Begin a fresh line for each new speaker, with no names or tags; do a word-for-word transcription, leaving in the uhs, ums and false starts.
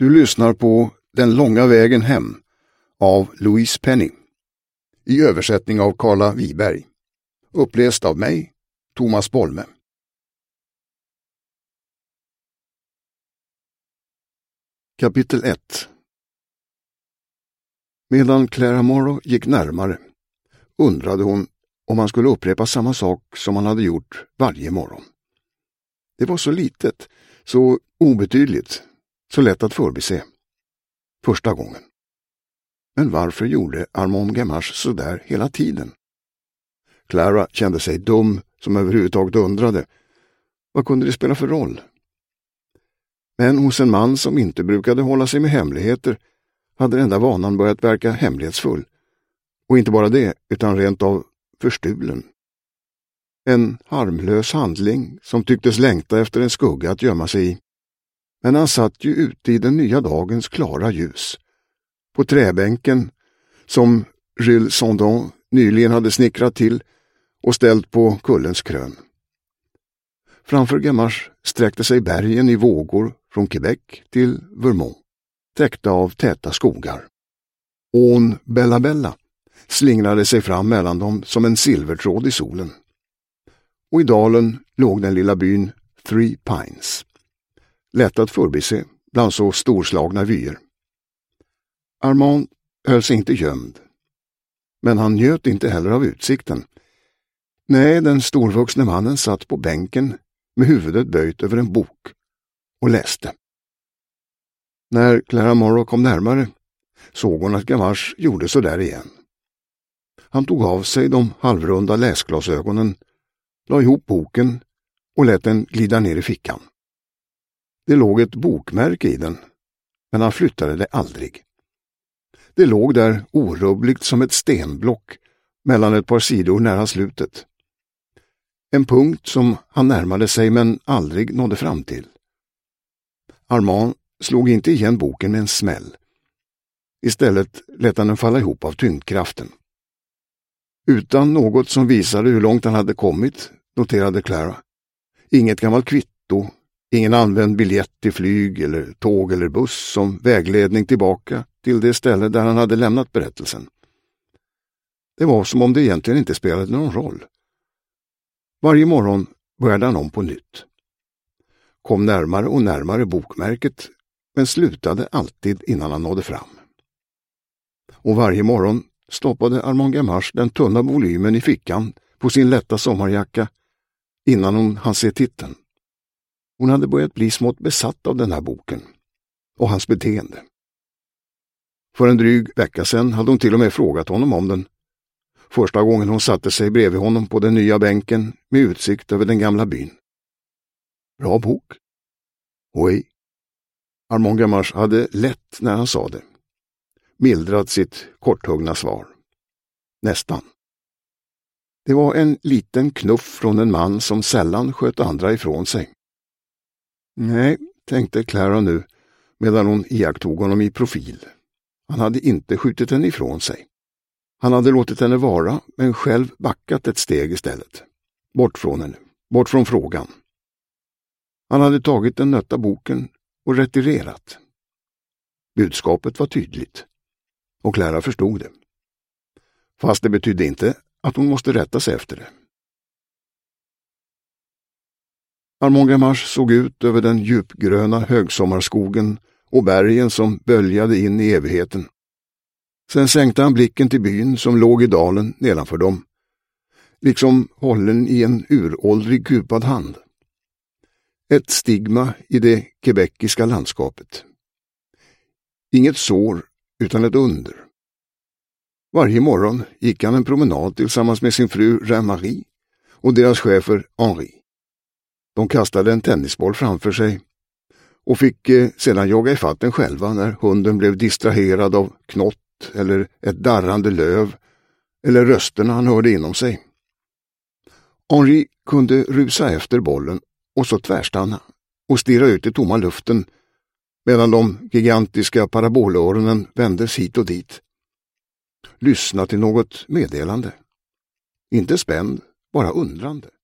Du lyssnar på Den långa vägen hem av Louise Penny i översättning av Carla Wiberg. Uppläst av mig, Thomas Bolme. Kapitel ett. Medan Clara Morrow gick närmare undrade hon om han skulle upprepa samma sak som han hade gjort varje morgon. Det var så litet, så obetydligt, så lätt att förbise. Första gången. Men varför gjorde Armand Gamache så där hela tiden? Clara kände sig dum som överhuvudtaget undrade. Vad kunde det spela för roll? Men hos en man som inte brukade hålla sig med hemligheter hade den enda vanan börjat verka hemlighetsfull. Och inte bara det, utan rent av förstulen. En harmlös handling som tycktes längta efter en skugga att gömma sig i. Men han satt ju ute i den nya dagens klara ljus. På träbänken som Jules Sondon nyligen hade snickrat till och ställt på kullens krön. Framför Gamache sträckte sig bergen i vågor från Quebec till Vermont, täckta av täta skogar. Ån Bella Bella slingrade sig fram mellan dem som en silvertråd i solen. Och i dalen låg den lilla byn Three Pines. Lätt att förbise bland så storslagna vyer. Armand höll sig inte gömd. Men han njöt inte heller av utsikten. Nej, den storvuxne mannen satt på bänken med huvudet böjt över en bok och läste. När Clara Morrow kom närmare såg hon att Gamache gjorde så där igen. Han tog av sig de halvrunda läsglasögonen, la ihop boken och lät den glida ner i fickan. Det låg ett bokmärke i den, men han flyttade det aldrig. Det låg där orubbligt som ett stenblock mellan ett par sidor nära slutet. En punkt som han närmade sig men aldrig nådde fram till. Armand slog inte igen boken med en smäll. Istället lät han den falla ihop av tyngdkraften. Utan något som visade hur långt han hade kommit, noterade Clara. Inget gammalt kvitto, ingen använd biljett till flyg eller tåg eller buss som vägledning tillbaka till det ställe där han hade lämnat berättelsen. Det var som om det egentligen inte spelade någon roll. Varje morgon började han om på nytt. Kom närmare och närmare bokmärket, men slutade alltid innan han nådde fram. Och varje morgon stoppade Armand Gamache den tunna volymen i fickan på sin lätta sommarjacka innan hon hann se titeln. Hon hade börjat bli smått besatt av den här boken och hans beteende. För en dryg vecka sedan hade hon till och med frågat honom om den. Första gången hon satte sig bredvid honom på den nya bänken med utsikt över den gamla byn. Bra bok? Oui. Armand Gamache hade lätt när han sa det. Mildrat sitt korthuggna svar. Nästan. Det var en liten knuff från en man som sällan sköt andra ifrån sig. Nej, tänkte Clara nu, medan hon iakttog honom i profil. Han hade inte skjutit henne ifrån sig. Han hade låtit henne vara, men själv backat ett steg istället. Bort från henne, bort från frågan. Han hade tagit den nötta boken och retirerat. Budskapet var tydligt. Och Clara förstod det. Fast det betydde inte att hon måste rätta sig efter det. Armand Gamache såg ut över den djupgröna högsommarskogen och bergen som böljade in i evigheten. Sen sänkte han blicken till byn som låg i dalen nedanför dem, liksom hållen i en uråldrig kupad hand. Ett stigma i det quebeciska landskapet. Inget sår utan ett under. Varje morgon gick han en promenad tillsammans med sin fru Jean-Marie och deras chefer Henri. De kastade en tennisboll framför sig och fick eh, sedan jaga ifatt den själva när hunden blev distraherad av knott eller ett darrande löv eller rösterna han hörde inom sig. Henri kunde rusa efter bollen och så tvärstanna och stirra ut i tomma luften medan de gigantiska parabolöronen vändes hit och dit. Lyssna till något meddelande. Inte spänd, bara undrande.